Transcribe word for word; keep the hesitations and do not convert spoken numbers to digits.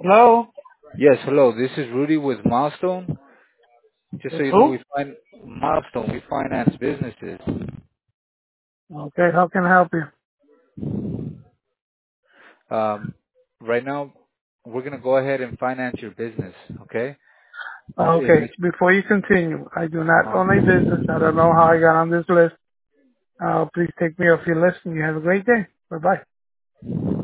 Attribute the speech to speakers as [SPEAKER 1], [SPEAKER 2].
[SPEAKER 1] Hello?
[SPEAKER 2] Yes, hello. This is Rudy with Milestone. Just so
[SPEAKER 1] It's
[SPEAKER 2] you know,
[SPEAKER 1] who?
[SPEAKER 2] we find Milestone. We finance businesses.
[SPEAKER 1] Okay, how can I help you?
[SPEAKER 2] Um, right now, we're gonna go ahead and finance your business. Okay? Is
[SPEAKER 1] Okay,
[SPEAKER 2] this?
[SPEAKER 1] before you continue, I do not
[SPEAKER 2] Uh-huh.
[SPEAKER 1] own a business. I don't know how I got on this list. Uh, please take me off your list and you have a great day. Bye-bye.